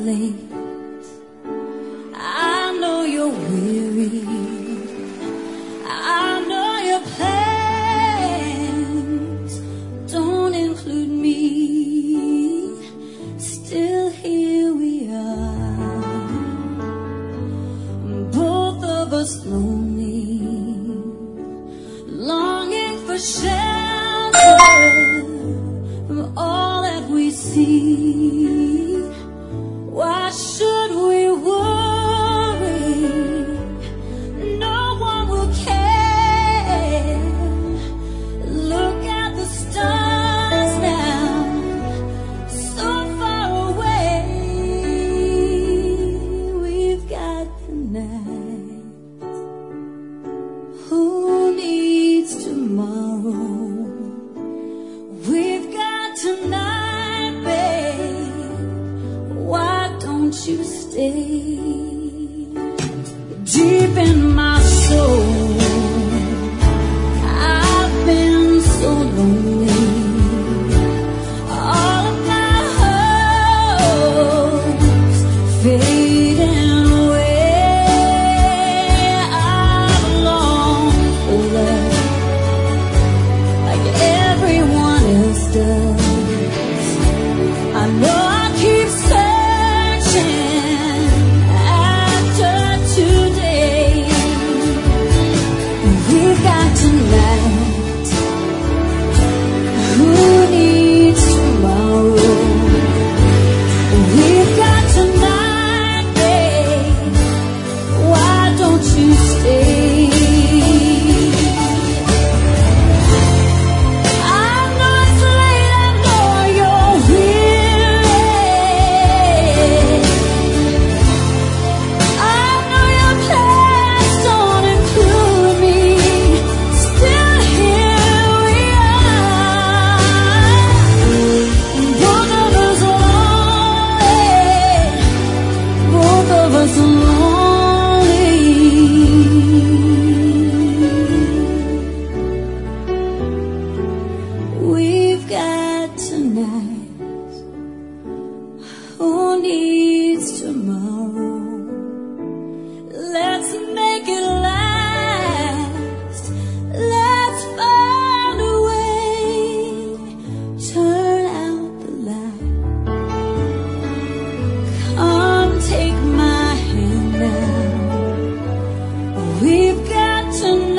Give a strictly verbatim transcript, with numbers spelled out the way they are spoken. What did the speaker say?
late. I know you're weary. I know your plans don't include me. Still here we are, both of us lonely, longing for shelter from all that we see. Why should we worry? No one will care. Look at the stars now, so far away. We've got the night. Who needs tomorrow? We've got tonight, babe. Why don't you stay? Deep in my soul, I've been so lonely. All of my hopes fading away. I've longed for love like everyone else does. I know I keep searching after today. We've got tonight. Who needs tomorrow? We've got tonight, babe. Why don't you stay? I know it's late, I know you're weary. I know your plans don't include me. Still here we are, both of us lonely, both of us lonely. We've got tonight. Who needs tomorrow? Let's make it last. Let's find a way. Turn out the light. Come take my hand now. We've got tonight.